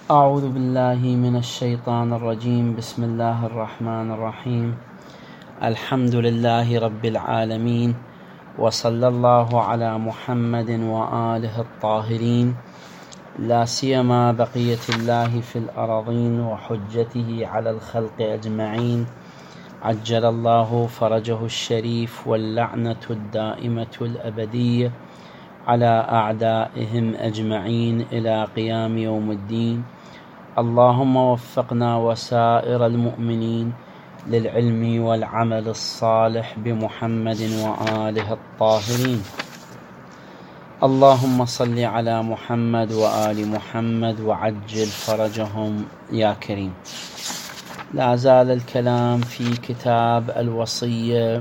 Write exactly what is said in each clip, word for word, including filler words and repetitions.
أعوذ بالله من الشيطان الرجيم. بسم الله الرحمن الرحيم. الحمد لله رب العالمين، وصلى الله على محمد وآله الطاهرين، لا سيما بقية الله في الأراضين وحجته على الخلق أجمعين، عجل الله فرجه الشريف، واللعنة الدائمة الأبدية على أعدائهم أجمعين إلى قيام يوم الدين. اللهم وفقنا وسائر المؤمنين للعلم والعمل الصالح بمحمد وآله الطاهرين. اللهم صل على محمد وآل محمد وعجل فرجهم يا كريم. لا زال الكلام في كتاب الوصية،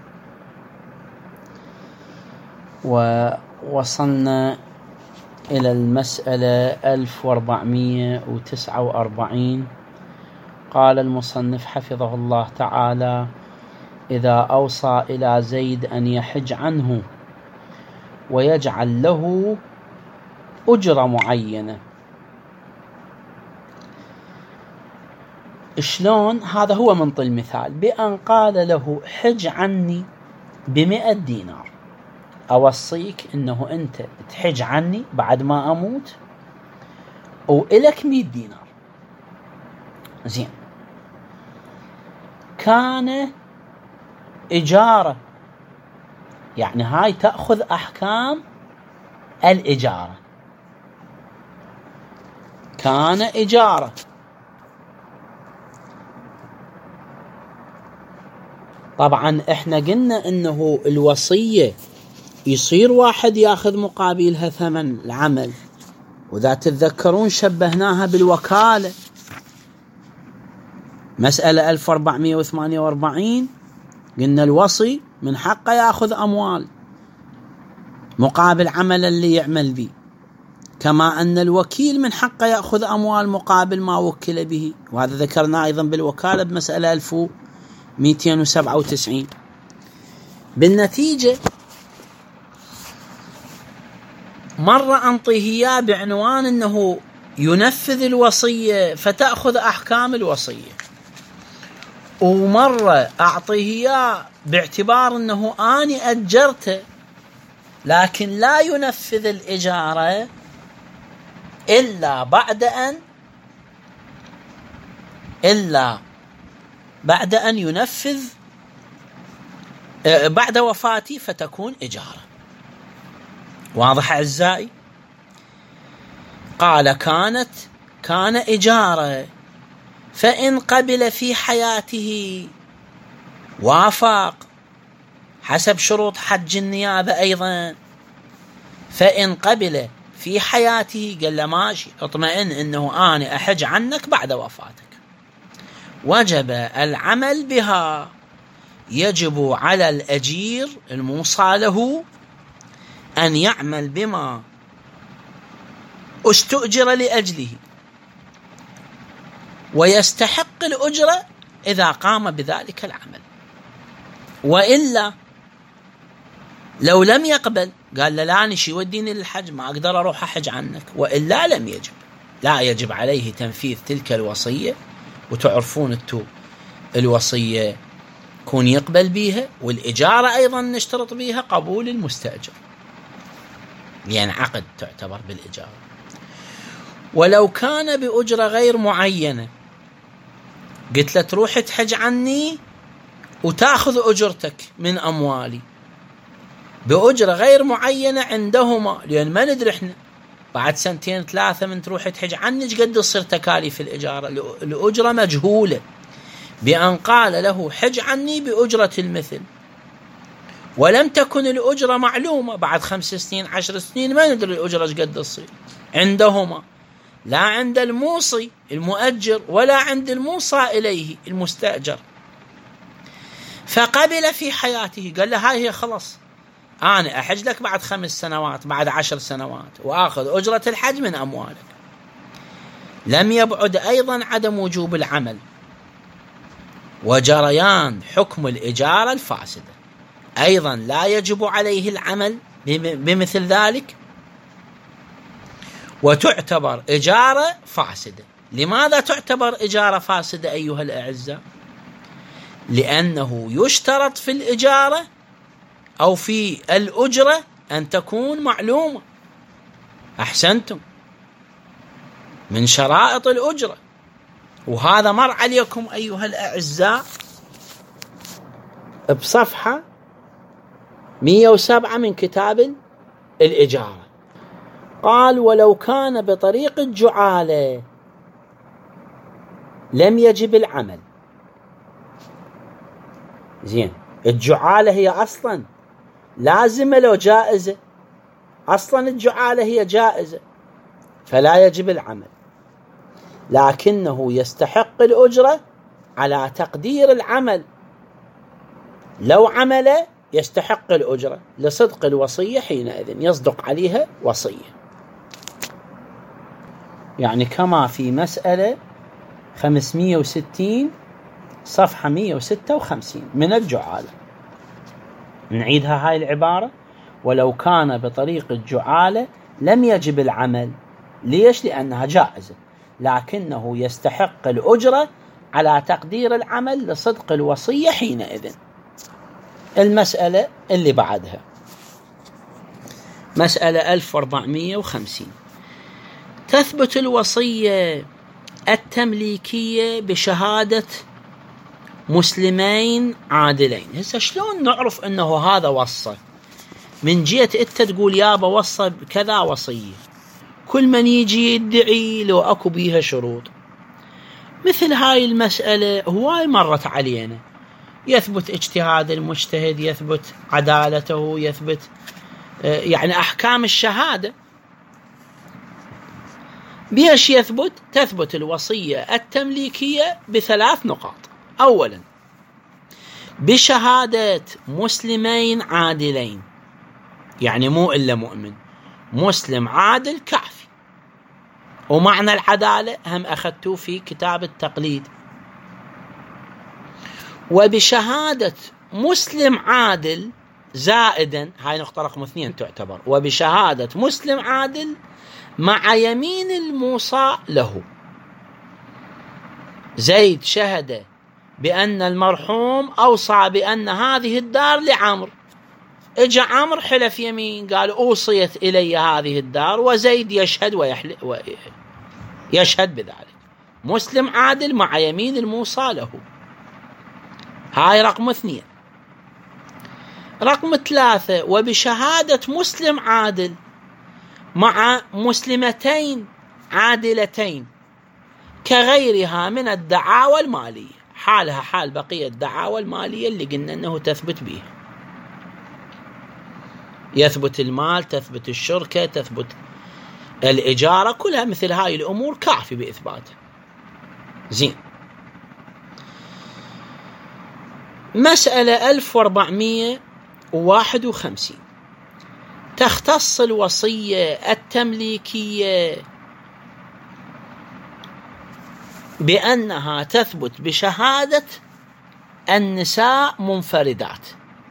ووصلنا إلى المسألة ألف وأربعمائة وتسعة وأربعين. قال المصنف حفظه الله تعالى: إذا أوصى إلى زيد أن يحج عنه ويجعل له أجرة معينة. شلون؟ هذا هو منطق المثال، بأن قال له حج عني بمئة دينار، أوصيك أنه أنت تحج عني بعد ما أموت وإلك مئة دينار. زين، كان إجارة، يعني هاي تأخذ أحكام الإجارة. كان إجارة، طبعا احنا قلنا انه الوصية يصير واحد ياخذ مقابلها ثمن العمل، وإذا تتذكرون شبهناها بالوكالة، مسألة ألف وأربعمائة وثمانية وأربعين. قلنا الوصي من حقه ياخذ أموال مقابل عمل اللي يعمل به، كما أن الوكيل من حقه يأخذ أموال مقابل ما وكل به، وهذا ذكرنا أيضا بالوكالة بمسألة ألف ومئتين وسبعة وتسعين. بالنتيجة مرة أنطيه إياه بعنوان أنه ينفذ الوصية فتأخذ أحكام الوصية، ومرة أعطيه إياه باعتبار أنه أني أجرته لكن لا ينفذ الإجارة إلا بعد أن إلا بعد أن ينفذ بعد وفاتي فتكون إجارة. واضح أعزائي؟ قال كانت كان إجارة، فإن قبل في حياته وافق حسب شروط حج النيابة أيضا. فإن قبل في حياته قال له ماشي، اطمئن أنه أنا أحج عنك بعد وفاتك، وجب العمل بها. يجب على الأجير الموصى له أن يعمل بما استؤجر لأجله، ويستحق الأجرة إذا قام بذلك العمل، وإلا لو لم يقبل قال له لا نشي وديني للحج، ما أقدر أروح أحج عنك، وإلا لم يجب. لا يجب عليه تنفيذ تلك الوصية. وتعرفون التو الوصية كون يقبل بيها، والإجارة أيضا نشترط بيها قبول المستأجر، يعني عقد تعتبر بالإجارة. ولو كان بأجرة غير معينة، قلت له تروح تحج عني وتأخذ أجرتك من أموالي بأجرة غير معينة عندهما، لأن ما ندري إحنا بعد سنتين ثلاثة من تروح تحج عني قد تصير تكاليف الإجارة، الأجرة مجهولة، بأن قال له حج عني بأجرة المثل، ولم تكن الأجرة معلومة. بعد خمس سنين عشر سنين ما ندري الأجرة قد تصير عندهما، لا عند الموصي المؤجر ولا عند الموصى إليه المستأجر. فقبل في حياته، قال له هاي هي خلاص، أنا أحج لك بعد خمس سنوات بعد عشر سنوات وآخذ أجرة الحج من أموالك. لم يبعد أيضا عدم وجوب العمل وجريان حكم الإجارة الفاسدة، أيضا لا يجب عليه العمل بمثل ذلك، وتعتبر إجارة فاسدة. لماذا تعتبر إجارة فاسدة أيها الأعزاء؟ لأنه يشترط في الإجارة أو في الأجرة أن تكون معلومة. أحسنتم، من شرائط الأجرة، وهذا مر عليكم أيها الأعزاء بصفحة مئة وسبعة من كتاب الإجارة. قال: ولو كان بطريق الجعالة لم يجب العمل. زين، الجعالة هي أصلا لازمة لو جائزة، أصلا الجعالة هي جائزة فلا يجب العمل، لكنه يستحق الأجرة على تقدير العمل. لو عمل يستحق الأجرة لصدق الوصية، حينئذ يصدق عليها وصية. يعني كما في مسألة خمسمئة وستين صفحة مئة وستة وخمسين من الجعالة. نعيدها هاي العبارة: ولو كان بطريق الجعالة لم يجب العمل. ليش؟ لأنها جائزة، لكنه يستحق الأجرة على تقدير العمل لصدق الوصية حينئذ. المسألة اللي بعدها مسألة ألف وأربعمئة وخمسين. تثبت الوصية التمليكية بشهادة مسلمين عادلين. هسه شلون نعرف أنه هذا وصى؟ من جهة أنت تقول يابا وصى كذا وصية، كل من يجي يدعي لو أكو بيها شروط. مثل هاي المسألة هواي مرت علينا، يثبت اجتهاد المجتهد، يثبت عدالته، يثبت يعني أحكام الشهادة. بيش يثبت؟ تثبت الوصية التمليكية بثلاث نقاط. أولا، بشهادة مسلمين عادلين، يعني مو إلا مؤمن، مسلم عادل كافي. ومعنى العدالة هم أخذتوه في كتاب التقليد. وبشهادة مسلم عادل زائدا، هاي نقطة رقم اثنين تعتبر، وبشهادة مسلم عادل مع يمين الموصى له. زيد شهد بأن المرحوم أوصى بأن هذه الدار لعمر، اجى عمر حلف يمين قال أوصيت إلي هذه الدار، وزيد يشهد ويحلف ويشهد بذلك. مسلم عادل مع يمين الموصى له. هاي رقم اثنين. رقم ثلاثة، وبشهادة مسلم عادل مع مسلمتين عادلتين كغيرها من الدعاوى المالية، حالها حال بقية الدعاوى المالية اللي قلنا أنه تثبت بها. يثبت المال، تثبت الشركة، تثبت الإجارة، كلها مثل هاي الأمور كافي بإثباتها. زين، مسألة ألف وأربعمئة وواحد وخمسين. تختص الوصية التمليكية بأنها تثبت بشهادة النساء منفردات.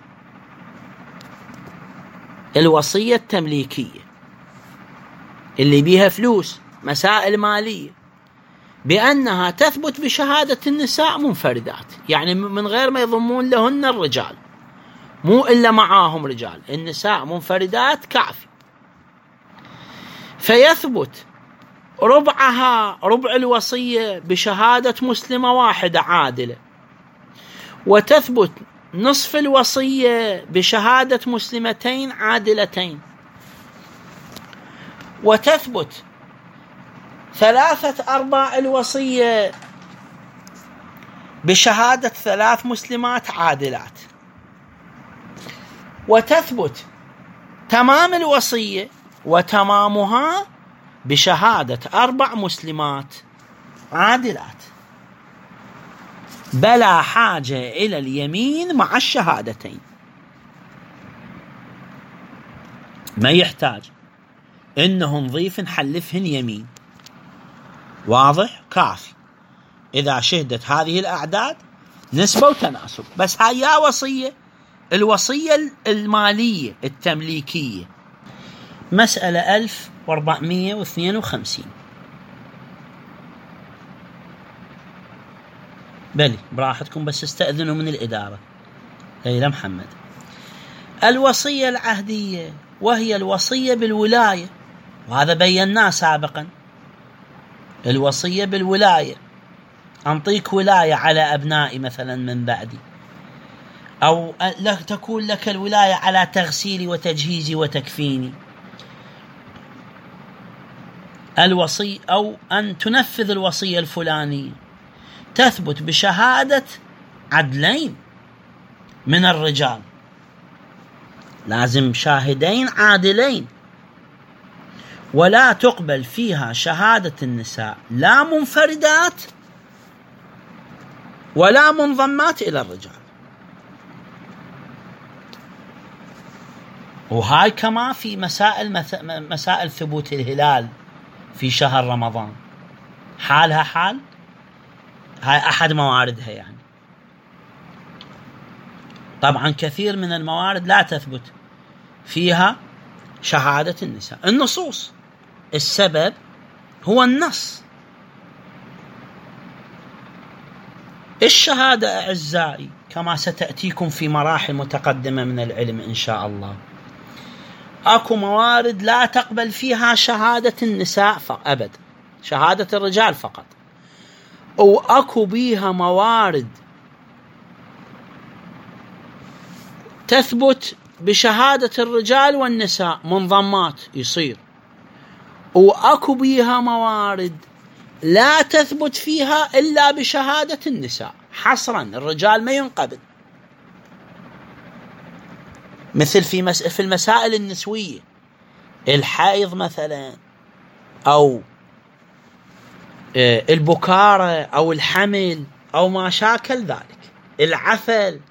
الوصية التمليكية اللي بيها فلوس، مسائل مالية، بأنها تثبت بشهادة النساء منفردات، يعني من غير ما يضمون لهن الرجال، مو إلا معاهم رجال، النساء منفردات كافي. فيثبت ربعها، ربع الوصية، بشهادة مسلمة واحدة عادلة، وتثبت نصف الوصية بشهادة مسلمتين عادلتين، وتثبت ثلاثة أرباع الوصية بشهادة ثلاث مسلمات عادلات، وتثبت تمام الوصية وتمامها بشهادة أربع مسلمات عادلات، بلا حاجة إلى اليمين مع الشهادتين. ما يحتاج إنه نضيف نحلفهن يمين، واضح؟ كافي إذا شهدت هذه الأعداد نسبة وتناسب. بس هاي يا وصية، الوصية المالية التمليكية مسألة ألف وأربعمائة واثنين وخمسين. بلي براحتكم، بس استأذنوا من الإدارة. ليلى محمد. الوصية العهدية وهي الوصية بالولاية، وهذا بيناه سابقا. الوصية بالولاية، أنطيك ولاية على أبنائي مثلا من بعدي، أو تكون لك الولاية على تغسيلي وتجهيزي وتكفيني. الوصي أو أن تنفذ الوصية الفلانية تثبت بشهادة عدلين من الرجال، لازم شاهدين عادلين، ولا تقبل فيها شهادة النساء لا منفردات ولا منضمات إلى الرجال. وهاي كما في مسائل مسائل ثبوت الهلال في شهر رمضان، حالها حال، هاي أحد مواردها. يعني طبعا كثير من الموارد لا تثبت فيها شهادة النساء. النصوص، السبب هو النص. الشهادة أعزائي كما ستأتيكم في مراحل متقدمة من العلم إن شاء الله، أكو موارد لا تقبل فيها شهادة النساء أبدا، شهادة الرجال فقط. وأكو بيها موارد تثبت بشهادة الرجال والنساء منضمات يصير. وأكو بيها موارد لا تثبت فيها إلا بشهادة النساء حصرا، الرجال ما ينقبل. مثل في مس... في المسائل النسوية، الحيض مثلا، أو البكارة أو الحمل أو ما شاكل ذلك، العفل،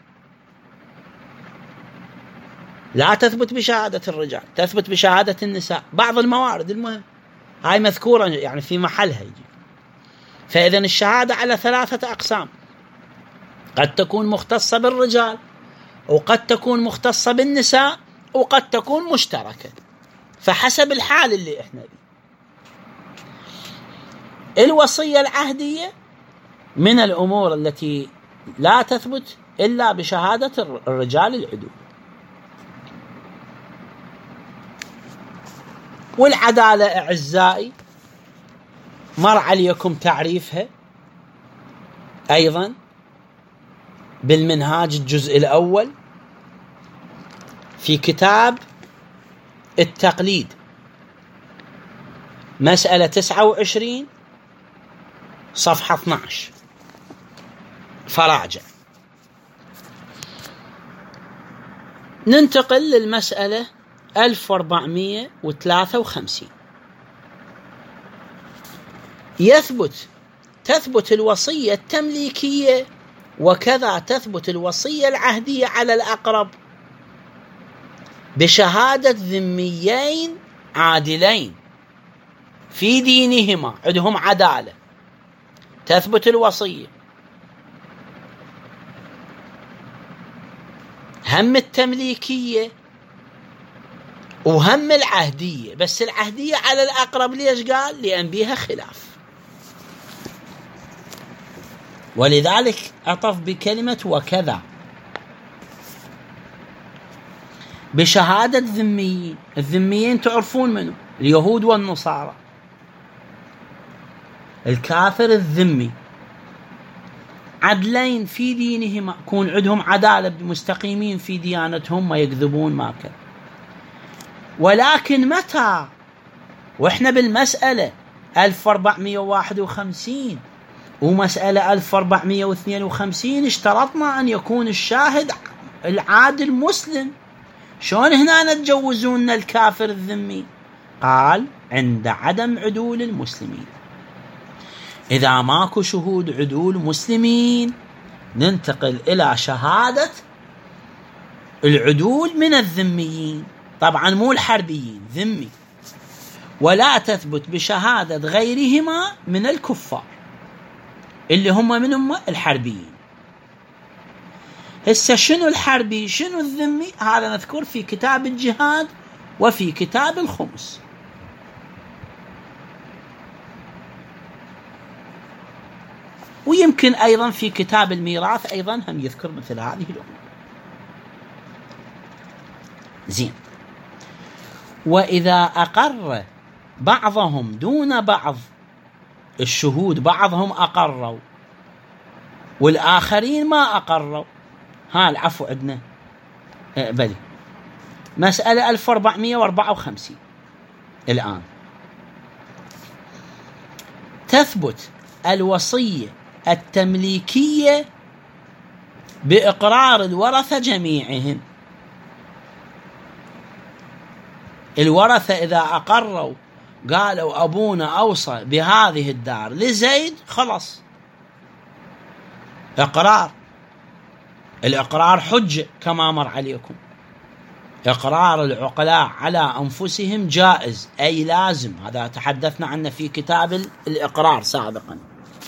لا تثبت بشهادة الرجال، تثبت بشهادة النساء. بعض الموارد المهم هاي مذكورة يعني في محلها يجي. فإذن الشهادة على ثلاثة أقسام، قد تكون مختصة بالرجال، وقد تكون مختصة بالنساء، وقد تكون مشتركة، فحسب الحال اللي احنا بيه. الوصية العهدية من الأمور التي لا تثبت إلا بشهادة الرجال العدول. والعدالة أعزائي مر عليكم تعريفها أيضا بالمنهاج الجزء الأول في كتاب التقليد، مسألة تسعة وعشرين صفحة اثني عشر، فراجع. ننتقل للمسألة ألف وأربعمائة وثلاثة وخمسين. يثبت تثبت الوصية التمليكية وكذا تثبت الوصية العهدية على الأقرب بشهادة ذميين عادلين في دينهما، عندهم عدالة، تثبت الوصية. هم التمليكية وهم العهدية، بس العهدية على الأقرب. ليش قال؟ لأن بيها خلاف، ولذلك أطف بكلمة وكذا بشهادة ذميين. الذميين تعرفون منه، اليهود والنصارى. الكافر الذمي عدلين في دينهم، يكون عندهم عدالة، مستقيمين في ديانتهم، ما يكذبون ما كذا. ولكن متى؟ وإحنا بالمسألة ألف وأربعمائة وواحد وخمسين ومسألة ألف وأربعمائة واثنين وخمسين اشترطنا أن يكون الشاهد العادل مسلم. شلون هنا نتجوزون الكافر الذمي؟ قال عند عدم عدول المسلمين. إذا ماكو شهود عدول مسلمين ننتقل إلى شهادة العدول من الذميين، طبعا مو الحربيين، ذمي. ولا تثبت بشهادة غيرهما من الكفار اللي هم من هم الحربيين. هسه شنو الحربي شنو الذمي؟ هذا مذكور في كتاب الجهاد وفي كتاب الخمس. ويمكن أيضا في كتاب الميراث أيضا هم يذكر مثل هذه الأمور. زين. وإذا أقر بعضهم دون بعض الشهود، بعضهم أقروا والآخرين ما أقروا، ها العفو عندنا بلي مسألة ألف وأربعمائة وأربعة وخمسين الآن. تثبت الوصية التمليكية بإقرار الورثة جميعهم. الورثة إذا أقروا قالوا أبونا أوصى بهذه الدار لزيد، خلاص إقرار. الإقرار حجة كما مر عليكم. إقرار العقلاء على أنفسهم جائز أي لازم، هذا تحدثنا عنه في كتاب الإقرار سابقا.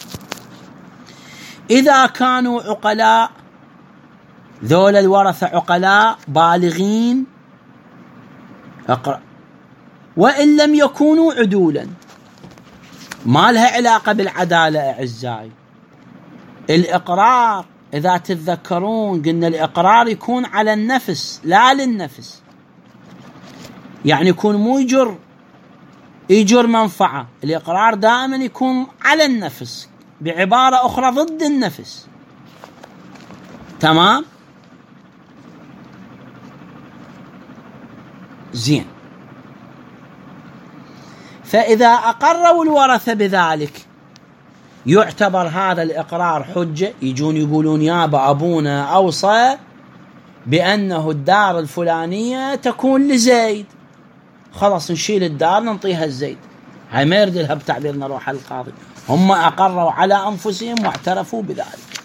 إذا كانوا عقلاء، ذول الورثة عقلاء بالغين، أقرأ. وإن لم يكونوا عدولا، ما لها علاقة بالعدالة أعزائي. الإقرار إذا تتذكرون قلنا الإقرار يكون على النفس لا للنفس، يعني يكون مو يجر يجر منفعة. الإقرار دائما يكون على النفس، بعبارة أخرى ضد النفس. تمام؟ زين. فإذا أقروا الورثة بذلك يعتبر هذا الإقرار حجة. يجون يقولون يابا أبونا أوصى بأنه الدار الفلانية تكون لزيد، خلاص نشيل الدار ننطيها الزيد. هاي ما يرد لها بتعبير نروح القاضي، هم أقروا على أنفسهم واعترفوا بذلك.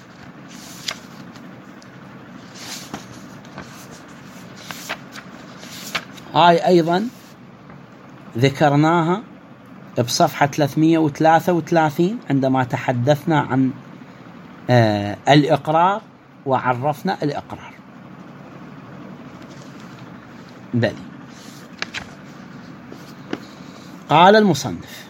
هاي أيضا ذكرناها بصفحة ثلاثمائة وثلاثة وثلاثين عندما تحدثنا عن آه الإقرار وعرفنا الإقرار. بلي. قال المصنف: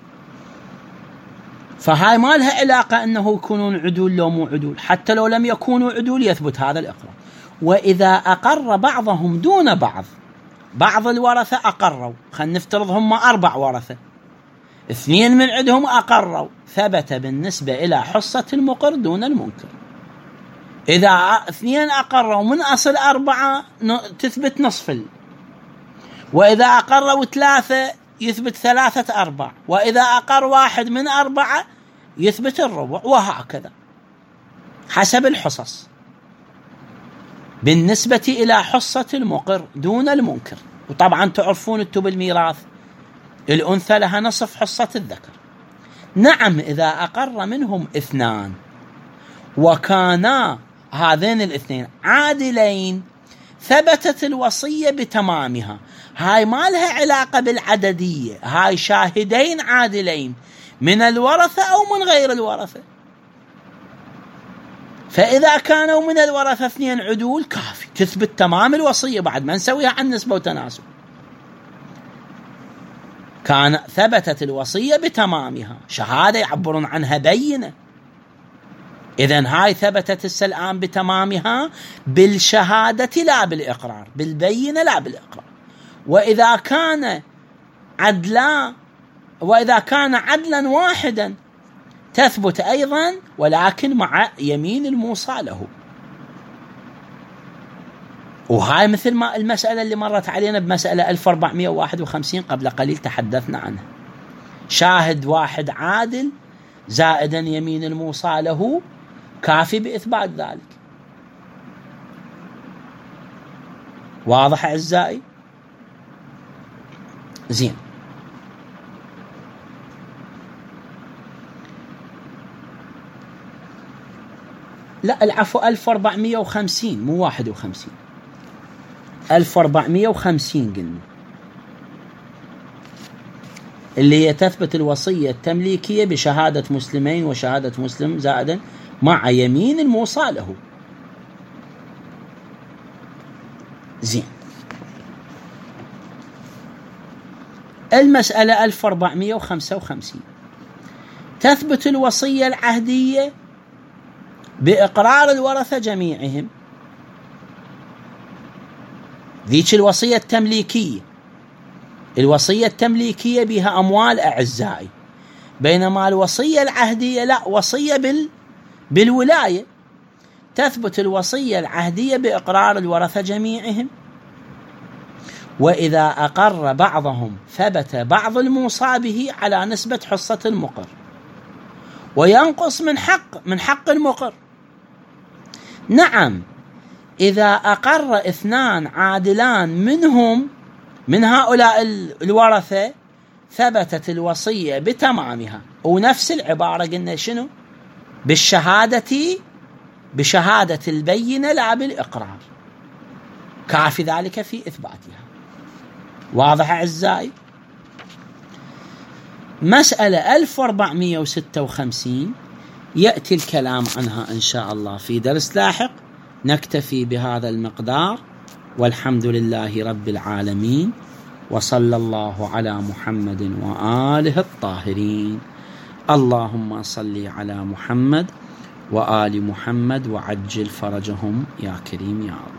فهاي ما لها علاقة أنه يكونون عدول لو مو عدول، حتى لو لم يكونوا عدول يثبت هذا الإقرار. وإذا أقر بعضهم دون بعض، بعض الورثة أقروا، خلينا نفترض هم أربع ورثة، اثنين من عندهم أقروا، ثبت بالنسبة إلى حصة المقر دون المنكر. إذا اثنين أقروا من أصل أربعة تثبت نصف ال... وإذا أقروا ثلاثة يثبت ثلاثة أرباع، وإذا أقر واحد من أربعة يثبت الربع، وهكذا حسب الحصص بالنسبة إلى حصة المقر دون المنكر. وطبعا تعرفون انتم بالميراث الأنثى لها نصف حصة الذكر. نعم، إذا أقر منهم اثنان وكانا هذين الاثنين عادلين ثبتت الوصية بتمامها. هاي ما لها علاقة بالعددية، هاي شاهدين عادلين من الورثة أو من غير الورثة. فإذا كانوا من الورثة اثنين عدول كافي تثبت تمام الوصية، بعد ما نسويها عن نسبة وتناسب. كان ثبتت الوصية بتمامها، شهادة يعبرون عنها بينة. إذن هاي ثبتت الآن بتمامها بالشهادة لا بالإقرار، بالبينة لا بالإقرار. وإذا كان عدلا وإذا كان عدلا واحدا تثبت أيضا، ولكن مع يمين الموصى له. وهاي مثل ما المسألة اللي مرت علينا بمسألة ألف وأربعمائة وواحد وخمسين قبل قليل تحدثنا عنها، شاهد واحد عادل زائدا يمين الموصى له كافي بإثبات ذلك. واضح أعزائي؟ زين. لا العفو، ألف وأربعمائة وخمسين مو واحد وخمسين، ألف وأربعمائة وخمسين قلنا، اللي هي تثبت الوصية التمليكية بشهادة مسلمين وشهادة مسلم زائدا مع يمين الموصى له. زين. المسألة ألف وأربعمئة وخمسة وخمسين، تثبت الوصية العهدية بإقرار الورثة جميعهم. ذيك الوصية التمليكية، الوصية التمليكية بها أموال أعزائي، بينما الوصية العهدية لا، وصية بال بالولاية. تثبت الوصية العهدية بإقرار الورثة جميعهم، وإذا أقر بعضهم ثبت بعض الموصى به على نسبة حصة المقر، وينقص من حق من حق المقر. نعم، إذا أقر اثنان عادلان منهم من هؤلاء الورثة ثبتت الوصية بتمامها، ونفس العبارة قلنا شنو؟ بالشهادة، بشهادة البينة لا بالإقرار، كافي ذلك في إثباتها. واضح أعزائي؟ مسألة ألف وأربعمئة وستة وخمسين يأتي الكلام عنها إن شاء الله في درس لاحق. نكتفي بهذا المقدار، والحمد لله رب العالمين، وصلى الله على محمد وآله الطاهرين. اللهم صل على محمد وآل محمد وعجل فرجهم يا كريم يا الله.